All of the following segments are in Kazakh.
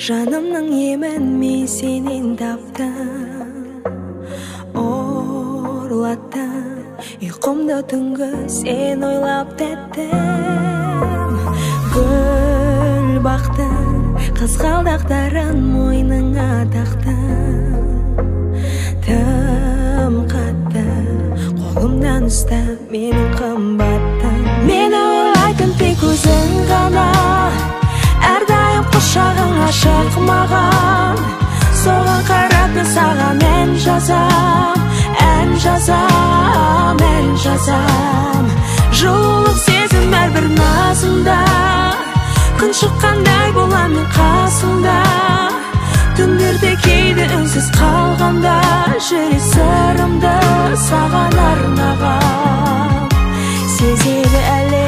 Жанымның емін мен сенен таптым, ұрлаттым ұйқымды түнгі сен ойлап тәттім. Гүл бақтың қызғалдақтарын мойныңа тақтым, тым қатты қолымнан ұстап менің қымбаттым. Мені ойлайтын тек өзің ғана, әрдайым құшағың ашық маған. Соған қарап мен саған ән жазам, ән жазам, ән жазам. Жылулық сезім әрбір назымда, күн шыққандай боламын қасыңда. Түндерде кейде үнсіз қалғанда, жүрек сырымды саған арнаған. Сезеді әлем,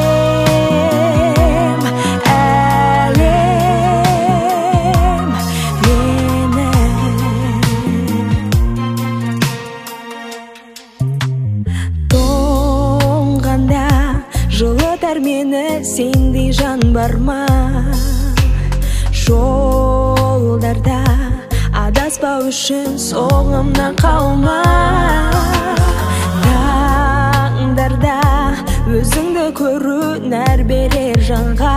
мені сендей жан бар ма? Жолдарда адаспау үшін соңымнан қалма. Таңдарда өзіңді көру нәр берер жанға.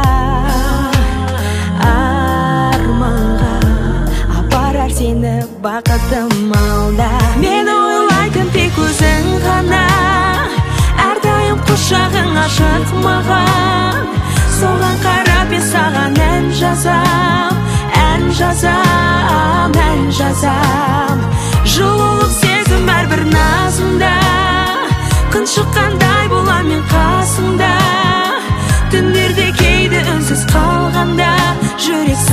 Арманға апарар сені бақытым алда. Мені ойлайтын тек өзің ғана, әрдайым құшағың ашық маған. Соған қарап мен саған ән жазам, ән жазам, ән жазам. Жылулық сезім әрбір назымда, күн шыққандай боламын қасыңда. Түндерде кейде үнсіз қалғанда, жүрек